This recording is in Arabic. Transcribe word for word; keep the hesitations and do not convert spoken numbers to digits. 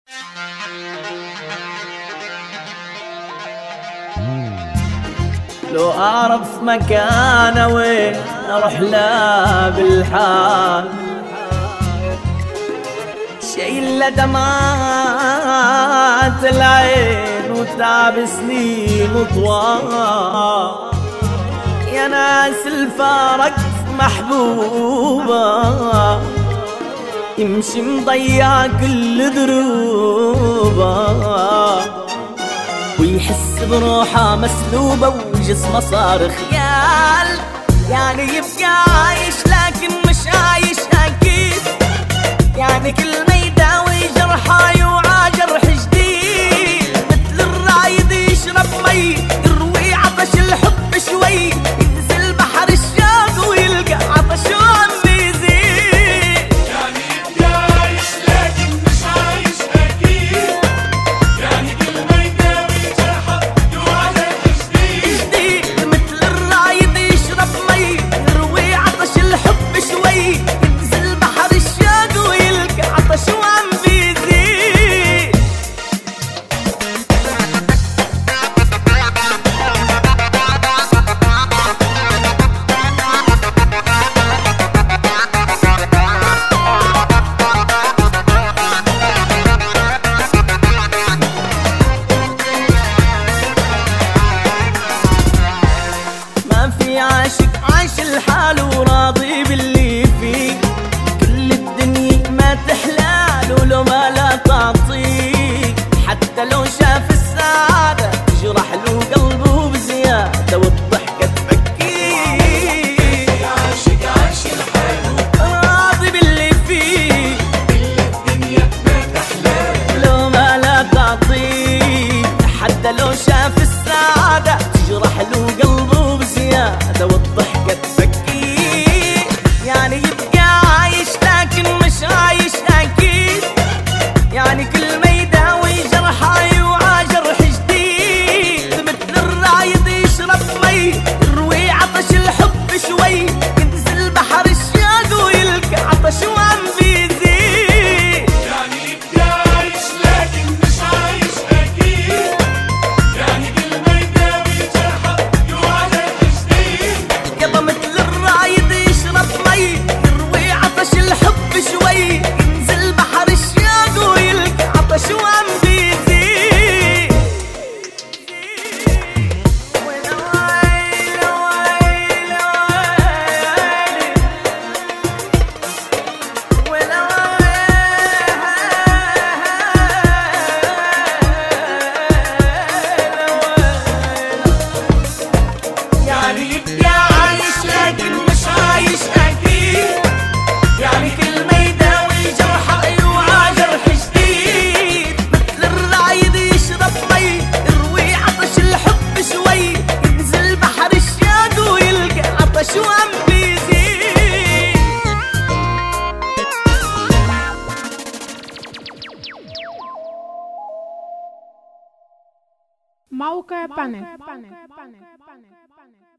لو أعرف مكانه وين أروح له بالحال، شايل دمعات العين وتعب سنين طوال. يا ناس الفارق محبوبة يمشي مضيع كل دروبه، ويحس بروحه مسلوبة وجسمه صار خيال. يعني يبقى عايش لكن مش عايش أكيد، يعني كل ما يداوي جرحه يوعى جرح جديد. مثل الرايد يشرب مي يروي عطش الحب شوي، ينزل بحر الشوق ويلقى عطش وعم بيزيد. يعني يبقى عايش لكن مش عايش أكيد، يعني كل ما يداوي جرحه يوعى جرح جديد. مثل الرايد يشرب مي يروي عطش الحب شوي، ينزل بحر الشوق ويلقى عطش وعم بيزيد. ما في عاشق عايش الحال وراضي باللي فيه، كل الدنيا ما تحلاله لو ما لا تعطيه. حتى لو شاف السعادة جرح له قلبه بزيادة والضحكة تبكيه. عاشق عايش الحال راضي باللي فيه، كل الدنيا ما تحلاله لو ما لا تعطيه. حتى لو شاف السعادة تجرح له قلبه بزيادة والضحكة تبكيه. يعني يبقى عايش لكن مش عايش أكيد، يعني كل ما يداوي جرحه يوعى جرح جديد. مثل الرايد يشرب مي يروي عطش الحب شوي، ينزل بحر الشوق ويلقى عطش وعم بيزيد. يعني يبقى عايش لكن مش عايش أكيد، يعني كل ما يداوي جرحه يوعى جرح جديد. يابا مثل الرايد يشرب مي يروي عطش الحب شوي، ينزل بحر الشوق ويلقى عطش وعم بيزيد. ويلي ويلي ويلي ويلي ويلي. يعني يبقى عايش لكن مش عايش أكيد، يعني كل ما يداوي جرحه يوعى جرح جديد. مثل الرايد يشرب مي يروي عطش الحب شوي، ينزل بحر الشوق ويلقى عطش وعم بيزيد. موقع بانك.